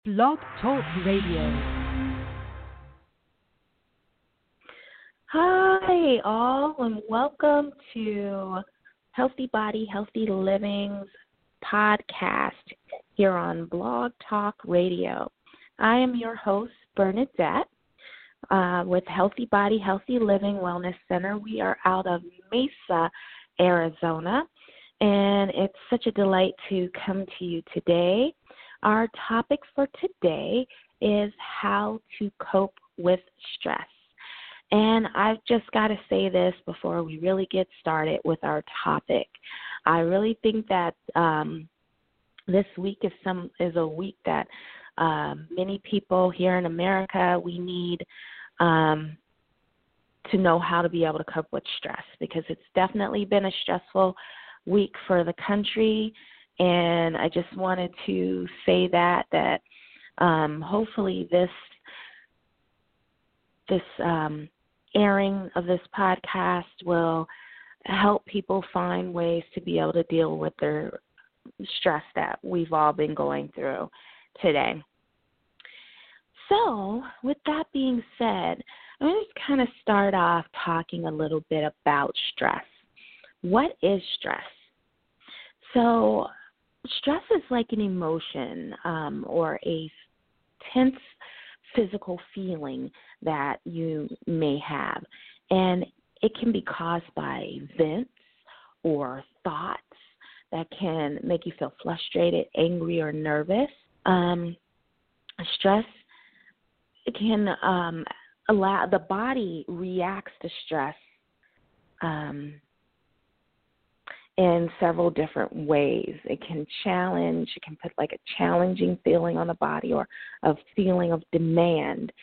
Blog Talk Radio. Hi, all, and welcome to Healthy Body, Healthy Living's podcast here on Blog Talk Radio. I am your host, Bernadette, with Healthy Body, Healthy Living Wellness Center. We are out of Mesa, Arizona, and it's such a delight to come to you today. Our topic for today is how to cope with stress. And I've just got to say this before we really get started with our topic. I really think that this week is a week that many people here in America, we need to know how to be able to cope with stress, because it's definitely been a stressful week for the country. And I just wanted to say that hopefully this airing of this podcast will help people find ways to be able to deal with their stress that we've all been going through today. So with that being said, I'm going to kind of start off talking a little bit about stress. What is stress? So stress is like an emotion or a tense physical feeling that you may have, and it can be caused by events or thoughts that can make you feel frustrated, angry, or nervous. Stress can allow the body reacts to stress in several different ways. It can put like a challenging feeling on the body or a feeling of demand.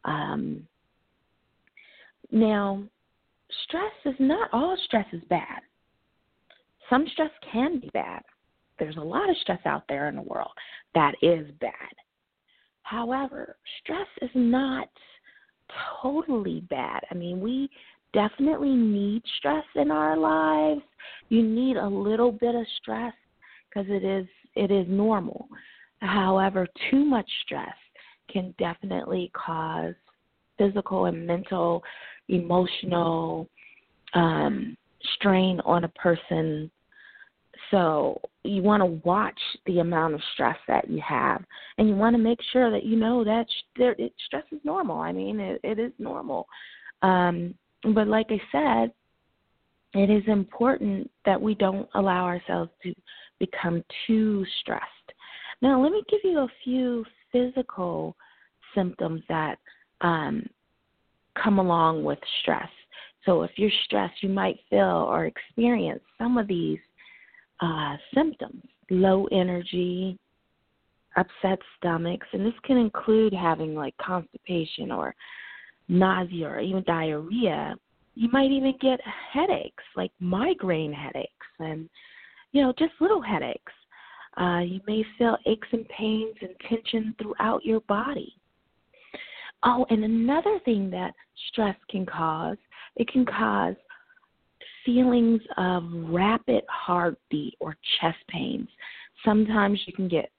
Now, not all stress is bad. Some stress can be bad. There's a lot of stress out there in the world that is bad. However, stress is not totally bad. I mean, we definitely need stress in our lives. You need a little bit of stress because it is normal. However, too much stress can definitely cause physical and mental, emotional strain on a person. So you want to watch the amount of stress that you have, and you want to make sure that you know that stress is normal. I mean, it is normal. But like I said, it is important that we don't allow ourselves to become too stressed. Now, let me give you a few physical symptoms that come along with stress. So if you're stressed, you might feel or experience some of these symptoms: low energy, upset stomachs, and this can include having like constipation or nausea or even diarrhea. You might even get headaches, like migraine headaches, and just little headaches. You may feel aches and pains and tension throughout your body. Oh, and another thing that stress can cause, it can cause feelings of rapid heartbeat or chest pains. Sometimes you can get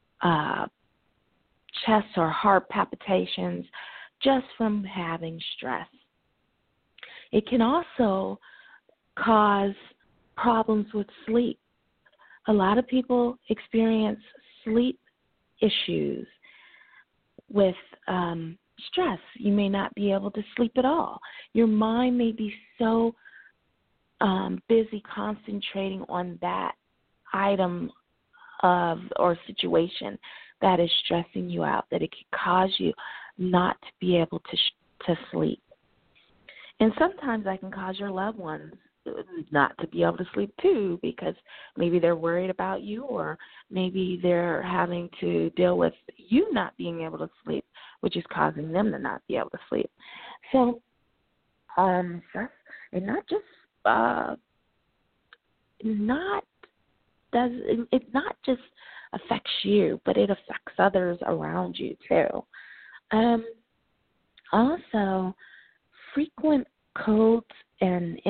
chest or heart palpitations just from having stress. It can also cause problems with sleep. A lot of people experience sleep issues with stress. You may not be able to sleep at all. Your mind may be so busy concentrating on that item or situation that is stressing you out, that it can cause you not to be able to sleep. And sometimes that can cause your loved ones not to be able to sleep too, because maybe they're worried about you, or maybe they're having to deal with you not being able to sleep, which is causing them to not be able to sleep. So stress, it not just affects you, but it affects others around you too. Also, frequent colds and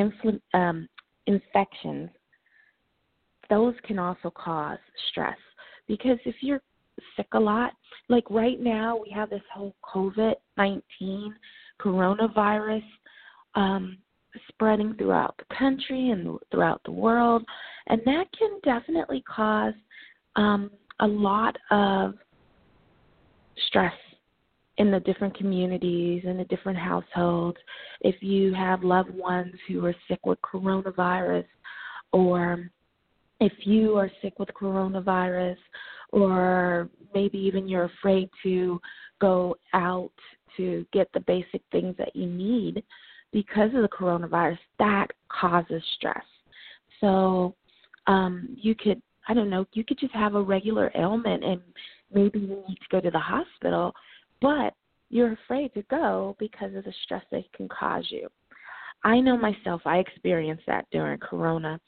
infections, those can also cause stress, because if you're sick a lot. Like right now, we have this whole COVID-19 coronavirus spreading throughout the country and throughout the world, and that can definitely cause a lot of stress in the different communities, in the different households. If you have loved ones who are sick with coronavirus, or if you are sick with coronavirus, or maybe even you're afraid to go out to get the basic things that you need because of the coronavirus, that causes stress. So you could, I don't know, you could just have a regular ailment and maybe you need to go to the hospital, but you're afraid to go because of the stress that it can cause you. I know myself, I experienced that during Corona.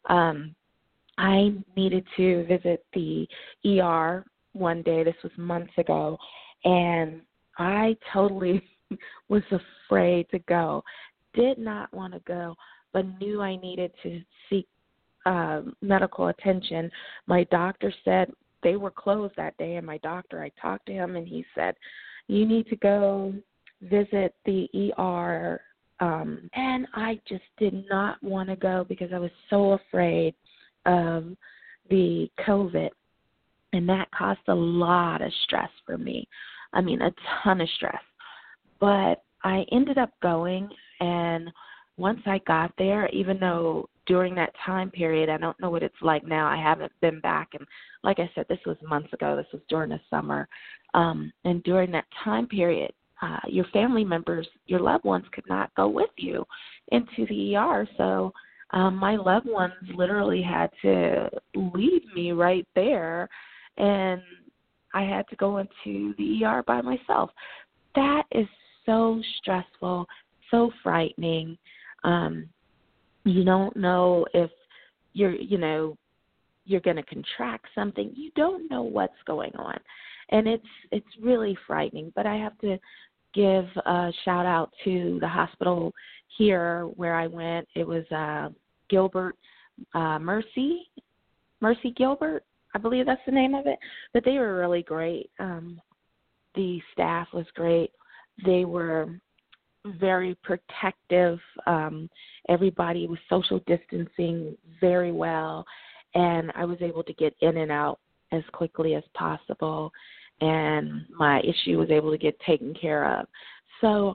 I needed to visit the ER one day. This was months ago, and I totally was afraid to go. Did not want to go, but knew I needed to seek medical attention. My doctor said they were closed that day, and my doctor, I talked to him, and he said, you need to go visit the ER. And I just did not want to go because I was so afraid of the COVID, and that caused a lot of stress for me. I mean, a ton of stress. But I ended up going, and once I got there, even though during that time period, I don't know what it's like now. I haven't been back, and like I said, this was months ago. This was during the summer. And during that time period, your family members, your loved ones could not go with you into the ER. So my loved ones literally had to leave me right there, and I had to go into the ER by myself. That is so stressful, so frightening. You don't know if you're going to contract something. You don't know what's going on, and it's really frightening. But I have to give a shout out to the hospital here where I went. It was Gilbert Mercy Gilbert, I believe that's the name of it. But they were really great. The staff was great. They were very protective. Everybody was social distancing very well, and I was able to get in and out as quickly as possible, and my issue was able to get taken care of. So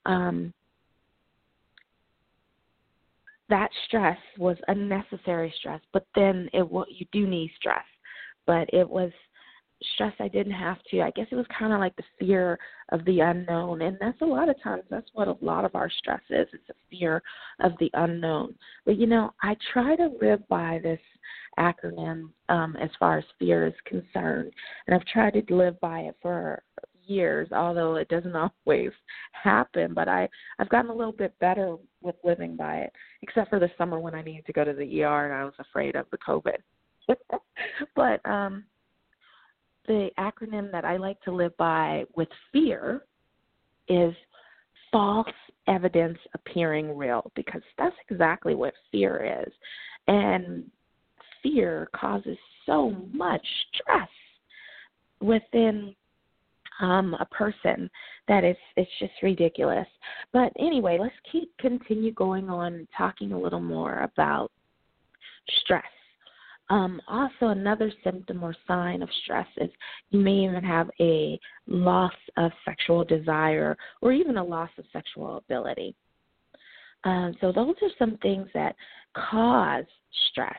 that stress was unnecessary stress, but then you do need stress. But it was stress I didn't have to. I guess it was kind of like the fear of the unknown, and that's a lot of times, that's what a lot of our stress is. It's a fear of the unknown. But, I try to live by this acronym as far as fear is concerned, and I've tried to live by it for years, although it doesn't always happen. But I've gotten a little bit better with living by it, except for the summer when I needed to go to the ER and I was afraid of the COVID. But the acronym that I like to live by with fear is false evidence appearing real, because that's exactly what fear is. And fear causes so much stress within a person that it's just ridiculous. But anyway, let's continue going on and talking a little more about stress. Also, another symptom or sign of stress is you may even have a loss of sexual desire or even a loss of sexual ability. So those are some things that cause stress.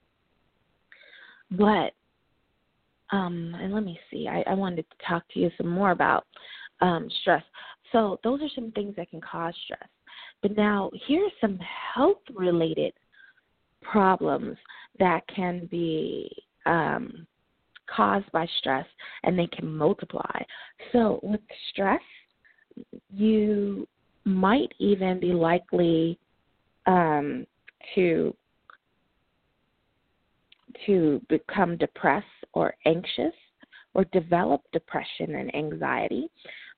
But, and let me see, I wanted to talk to you some more about stress. So those are some things that can cause stress. But now here's some health-related problems that can be caused by stress, and they can multiply. So with stress, you might even be likely to become depressed or anxious or develop depression and anxiety.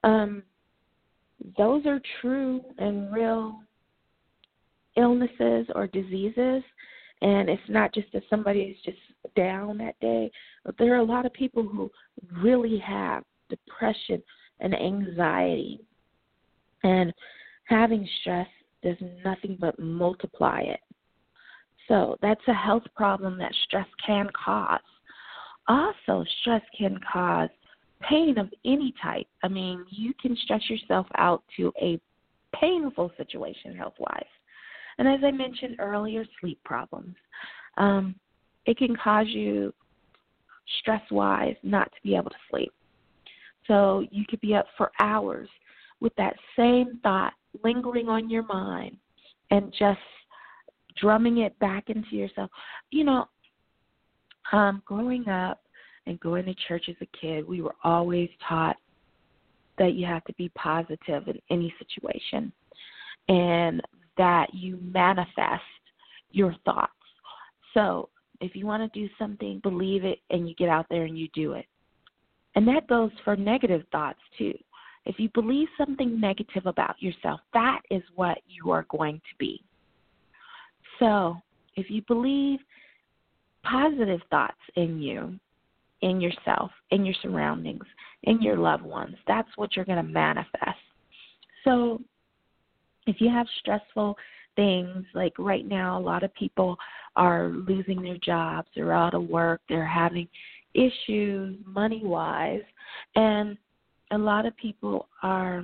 Those are true and real illnesses or diseases, And it's not just that somebody is just down that day, but there are a lot of people who really have depression and anxiety. And having stress does nothing but multiply it. So that's a health problem that stress can cause. Also, stress can cause pain of any type. I mean, you can stress yourself out to a painful situation health-wise. And as I mentioned earlier, sleep problems. It can cause you, stress-wise, not to be able to sleep. So you could be up for hours with that same thought lingering on your mind and just drumming it back into yourself. You know, growing up and going to church as a kid, we were always taught that you have to be positive in any situation and that you manifest your thoughts. So if you want to do something, believe it, and you get out there and you do it. And that goes for negative thoughts too. If you believe something negative about yourself, that is what you are going to be. So if you believe positive thoughts in you, in yourself, in your surroundings, in your loved ones, that's what you're going to manifest. So if you have stressful things, like right now a lot of people are losing their jobs, they're out of work, they're having issues money-wise, and a lot of people are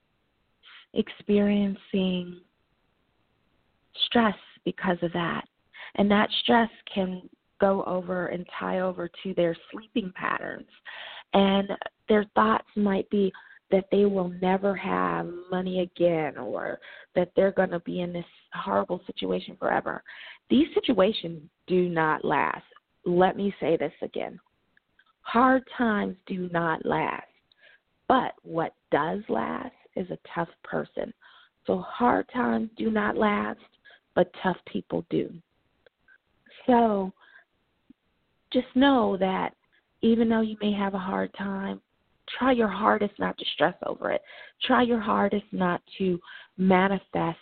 experiencing stress because of that. And that stress can go over and tie over to their sleeping patterns. And their thoughts might be that they will never have money again, or that they're going to be in this horrible situation forever. These situations do not last. Let me say this again. Hard times do not last. But what does last is a tough person. So hard times do not last, but tough people do. So just know that even though you may have a hard time, try your hardest not to stress over it. Try your hardest not to manifest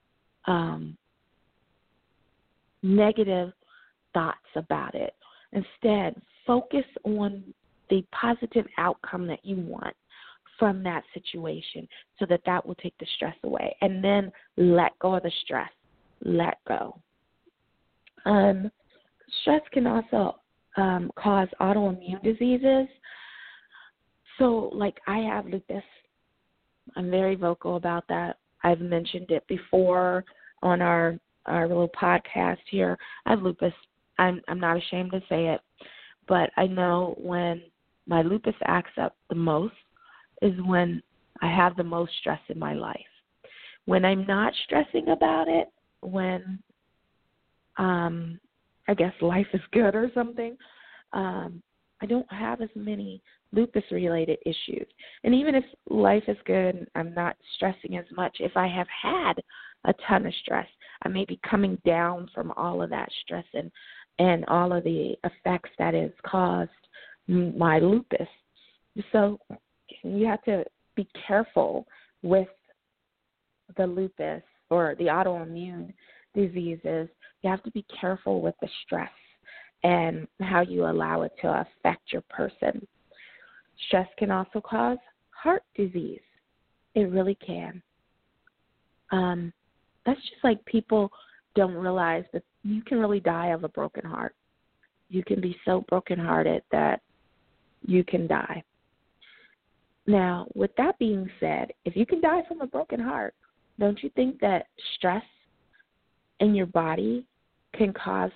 negative thoughts about it. Instead, focus on the positive outcome that you want from that situation so that that will take the stress away. And then let go of the stress. Let go. Stress can also cause autoimmune diseases. So, like, I have lupus. I'm very vocal about that. I've mentioned it before on our little podcast here. I have lupus. I'm not ashamed to say it, but I know when my lupus acts up the most is when I have the most stress in my life. When I'm not stressing about it, when I guess life is good or something, I don't have as many lupus-related issues. And even if life is good and I'm not stressing as much, if I have had a ton of stress, I may be coming down from all of that stress and all of the effects that has caused my lupus. So you have to be careful with the lupus or the autoimmune diseases. You have to be careful with the stress and how you allow it to affect your person. Stress can also cause heart disease. It really can. That's just like people don't realize that you can really die of a broken heart. You can be so brokenhearted that you can die. Now, with that being said, if you can die from a broken heart, don't you think that stress in your body can cause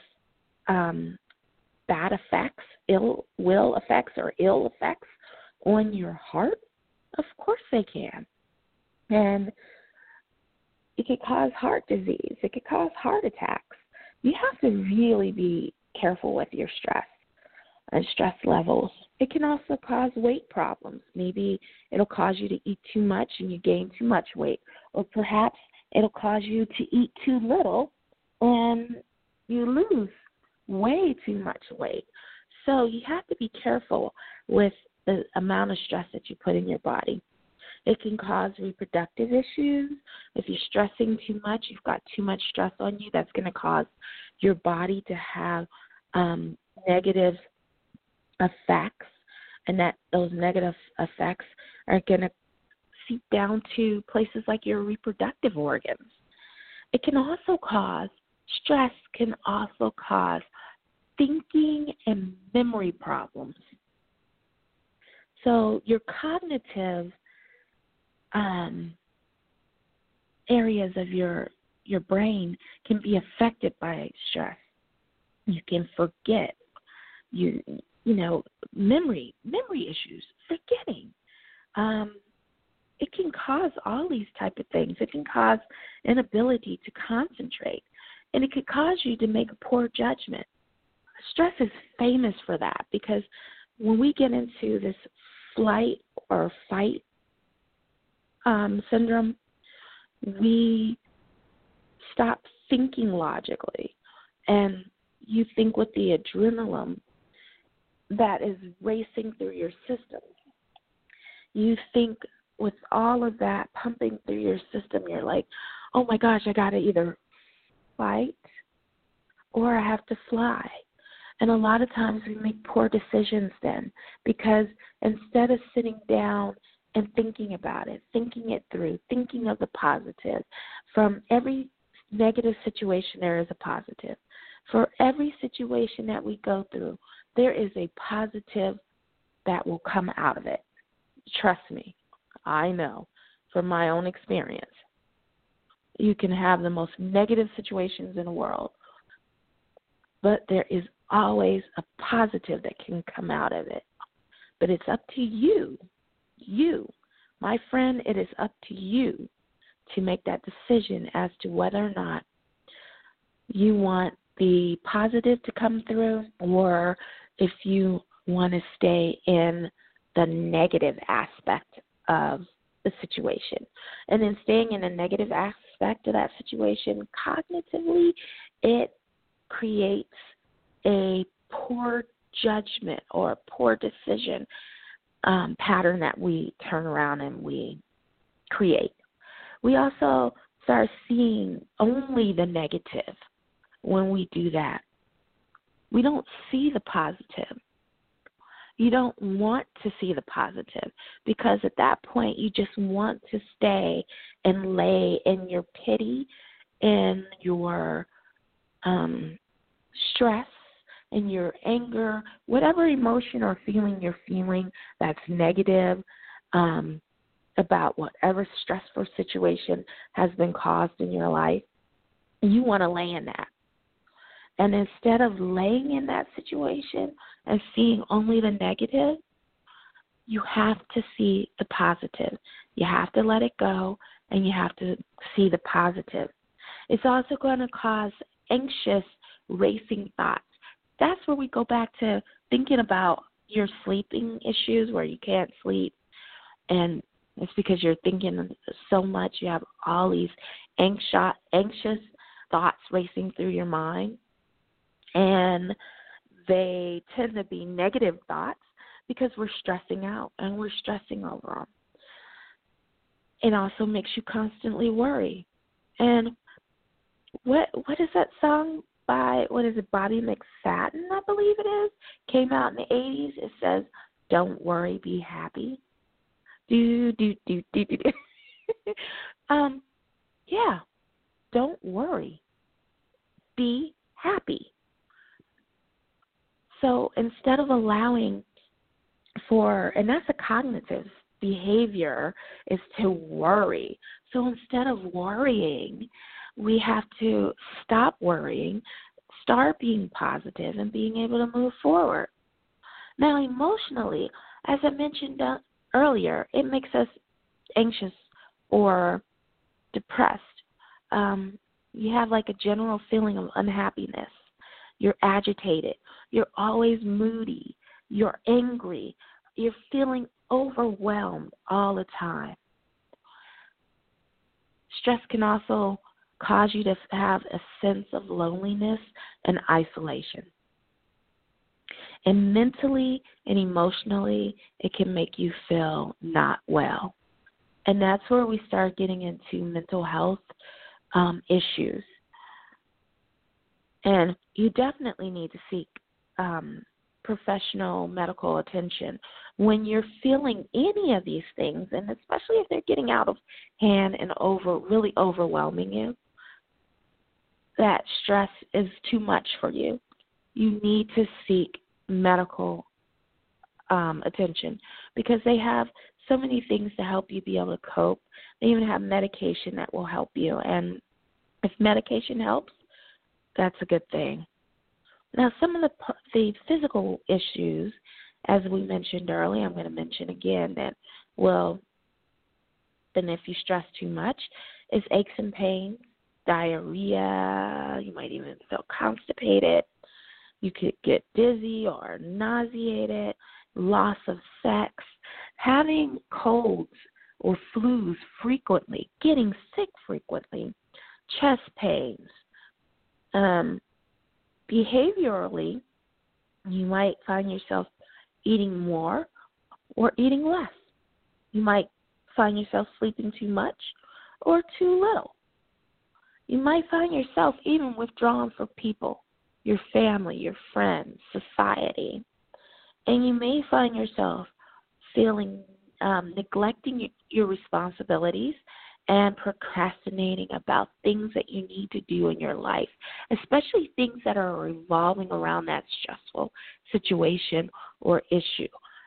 bad effects, ill effects on your heart? Of course they can. And it could cause heart disease. It could cause heart attacks. You have to really be careful with your stress and stress levels. It can also cause weight problems. Maybe it'll cause you to eat too much and you gain too much weight. Or perhaps it'll cause you to eat too little and you lose way too much weight. So you have to be careful with the amount of stress that you put in your body. It can cause reproductive issues. If you're stressing too much, you've got too much stress on you, that's going to cause your body to have negative effects, and that those negative effects are going to seep down to places like your reproductive organs. It can also cause, stress can also cause thinking and memory problems. So your cognitive areas of your brain can be affected by stress. You can forget, memory issues, forgetting. It can cause all these type of things. It can cause inability to concentrate, and it could cause you to make a poor judgment. Stress is famous for that, because when we get into this flight or fight syndrome, we stop thinking logically, and you think with the adrenaline that is racing through your system. You think with all of that pumping through your system, you're like, oh my gosh, I got to either fight or I have to fly. And a lot of times we make poor decisions then, because instead of sitting down and thinking about it, thinking it through, thinking of the positive, from every negative situation there is a positive. For every situation that we go through, there is a positive that will come out of it. Trust me, I know from my own experience. You can have the most negative situations in the world, but there is always a positive that can come out of it. But it's up to you, my friend, it is up to you to make that decision as to whether or not you want the positive to come through, or if you want to stay in the negative aspect of the situation. And in staying in a negative aspect of that situation, cognitively, it creates a poor judgment or a poor decision pattern that we turn around and we create. We also start seeing only the negative when we do that. We don't see the positive. You don't want to see the positive, because at that point you just want to stay and lay in your pity, in your stress, in your anger, whatever emotion or feeling you're feeling that's negative about whatever stressful situation has been caused in your life. You want to lay in that. And instead of laying in that situation and seeing only the negative, you have to see the positive. You have to let it go, and you have to see the positive. It's also going to cause anxious, racing thoughts. That's where we go back to thinking about your sleeping issues, where you can't sleep, and it's because you're thinking so much. You have all these anxious thoughts racing through your mind. And they tend to be negative thoughts because we're stressing out and we're stressing over them. It also makes you constantly worry. And what is that song by, Bobby McFadden, I believe it is? Came out in the 80s. It says, "Don't worry, be happy." Yeah, don't worry. Be happy. So instead of allowing and that's a cognitive behavior, is to worry. So instead of worrying, we have to stop worrying, start being positive, and being able to move forward. Now, emotionally, as I mentioned earlier, it makes us anxious or depressed. You have like a general feeling of unhappiness. You're agitated. You're always moody. You're angry. You're feeling overwhelmed all the time. Stress can also cause you to have a sense of loneliness and isolation. And mentally and emotionally, it can make you feel not well. And that's where we start getting into mental health issues. And you definitely need to seek professional medical attention when you're feeling any of these things, and especially if they're getting out of hand and really overwhelming you. That stress is too much for you. You need to seek medical attention because they have so many things to help you be able to cope. They even have medication that will help you, and if medication helps, that's a good thing. Now, some of the physical issues, as we mentioned earlier, I'm going to mention again that, well, then if you stress too much, is aches and pains, diarrhea, you might even feel constipated, you could get dizzy or nauseated, loss of sex, having colds or flus frequently, getting sick frequently, chest pains. Behaviorally, you might find yourself eating more or eating less. You might find yourself sleeping too much or too little. You might find yourself even withdrawn from people, your family, your friends, society. And you may find yourself feeling neglecting your responsibilities and procrastinating about things that you need to do in your life, especially things that are revolving around that stressful situation or issue.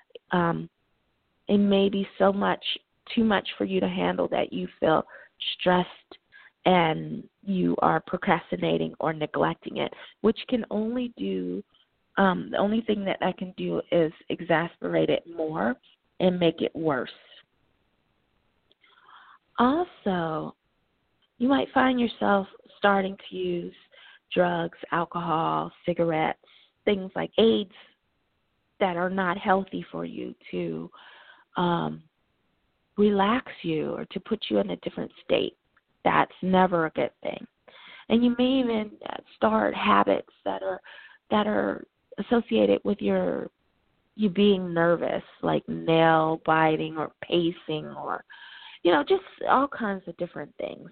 It may be too much for you to handle that you feel stressed and you are procrastinating or neglecting it, which can only do, the only thing that can do is exacerbate it more and make it worse. Also, you might find yourself starting to use drugs, alcohol, cigarettes, things like aids that are not healthy for you to relax you or to put you in a different state. That's never a good thing. And you may even start habits that are associated with you being nervous, like nail biting or pacing or just all kinds of different things.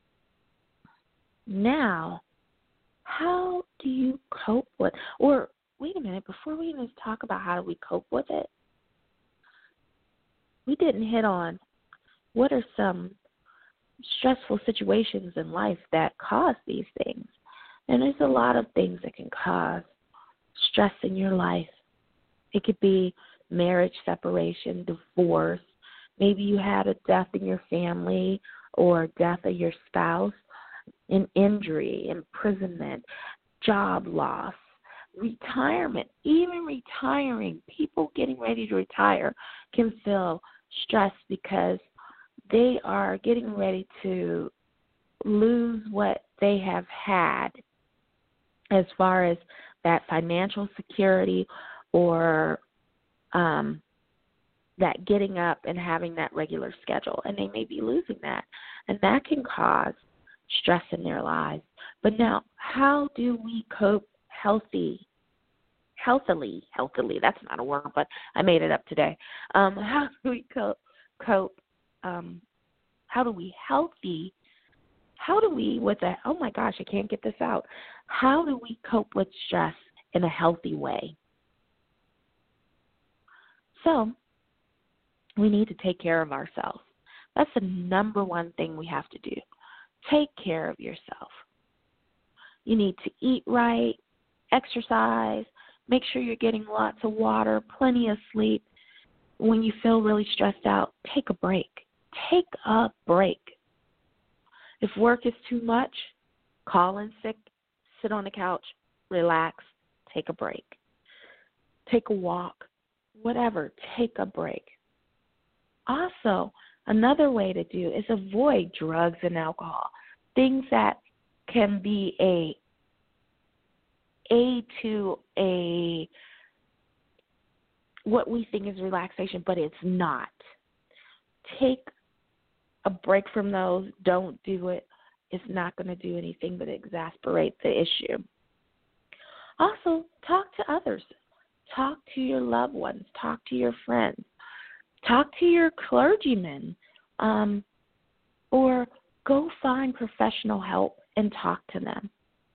Now, how do you cope with, or wait a minute, before we even talk about how do we cope with it, we didn't hit on what are some stressful situations in life that cause these things. And there's a lot of things that can cause stress in your life. It could be marriage separation, divorce. Maybe you had a death in your family or death of your spouse, an injury, imprisonment, job loss, retirement. Even retiring, people getting ready to retire can feel stressed because they are getting ready to lose what they have had as far as that financial security or that getting up and having that regular schedule, and they may be losing that, and that can cause stress in their lives. But now, how do we cope healthily, that's not a word, but I made it up today. How do we cope, with that? Oh my gosh, I can't get this out. How do we cope with stress in a healthy way? So, we need to take care of ourselves. That's the number one thing we have to do. Take care of yourself. You need to eat right, exercise, make sure you're getting lots of water, plenty of sleep. When you feel really stressed out, take a break. Take a break. If work is too much, call in sick, sit on the couch, relax, take a break. Take a walk, whatever, take a break. Also, another way to do is avoid drugs and alcohol, things that can be a aid to what we think is relaxation, but it's not. Take a break from those. Don't do it. It's not going to do anything but exacerbate the issue. Also, talk to others. Talk to your loved ones. Talk to your friends. Talk to your clergyman or go find professional help and talk to them.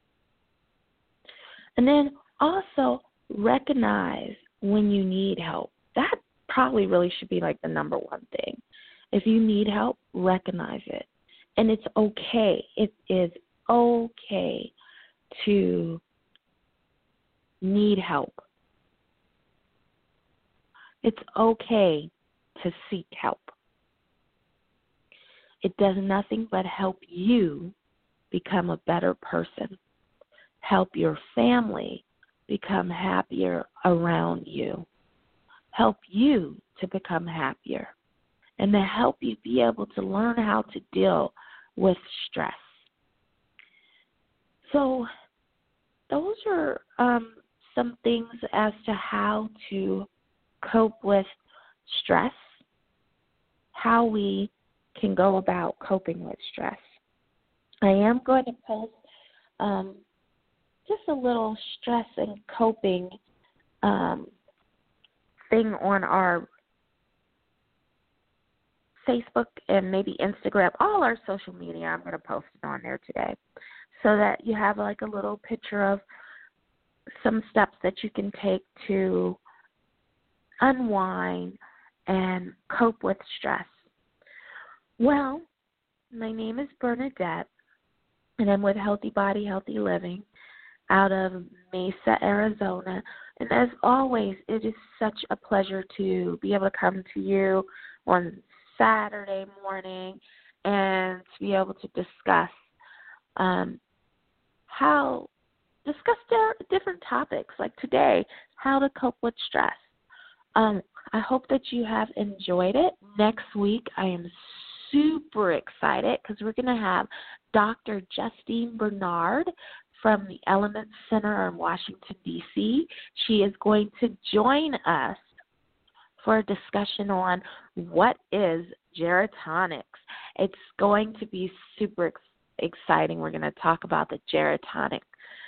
And then also recognize when you need help. That probably really should be like the number one thing. If you need help, recognize it. And it's okay. It is okay to need help. It's okay to seek help. It does nothing but help you become a better person, help your family become happier around you, help you to become happier, and to help you be able to learn how to deal with stress. So those are some things as to how to cope with stress, how we can go about coping with stress. I am going to post just a little stress and coping thing on our Facebook and maybe Instagram, all our social media. I'm going to post it on there today so that you have like a little picture of some steps that you can take to unwind and cope with stress. Well, my name is Bernadette, and I'm with Healthy Body, Healthy Living out of Mesa, Arizona. And as always, it is such a pleasure to be able to come to you on Saturday morning and to be able to discuss different topics, like today, how to cope with stress. I hope that you have enjoyed it. Next week, I am super excited because we're going to have Dr. Justine Bernard from the Element Center in Washington, D.C. She is going to join us for a discussion on what is Geritonics. It's going to be super exciting. We're going to talk about the Geritonic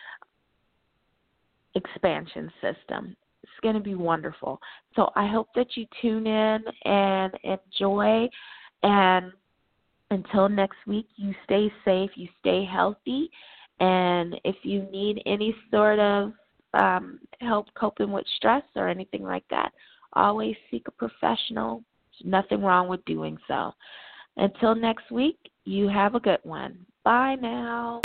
expansion system. It's going to be wonderful. So I hope that you tune in and enjoy. And until next week, you stay safe, you stay healthy. And if you need any sort of help coping with stress or anything like that, always seek a professional. There's nothing wrong with doing so. Until next week, you have a good one. Bye now.